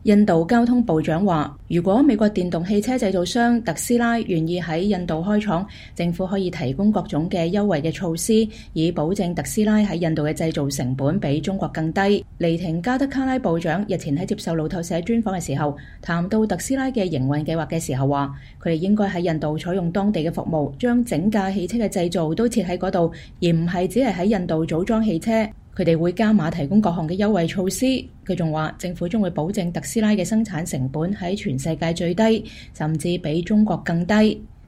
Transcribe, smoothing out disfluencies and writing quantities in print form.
印度交通部長話，如果美國電動汽車製造商特斯拉願意喺印度開廠，政府可以提供各種嘅優惠嘅措施，以保證特斯拉喺印度嘅製造成本比中國更低。尼廷加德卡拉部長日前喺接受路透社專訪嘅時候，談到特斯拉嘅營運計劃嘅時候話，佢哋應該喺印度採用當地嘅服務，將整架汽車嘅製造都設喺嗰度，而唔係只係喺印度組裝汽車。佢哋會加碼提供各項嘅優惠措施。佢仲話，政府將會保證特斯拉嘅生產成本喺全世界最低，甚至比中國更低。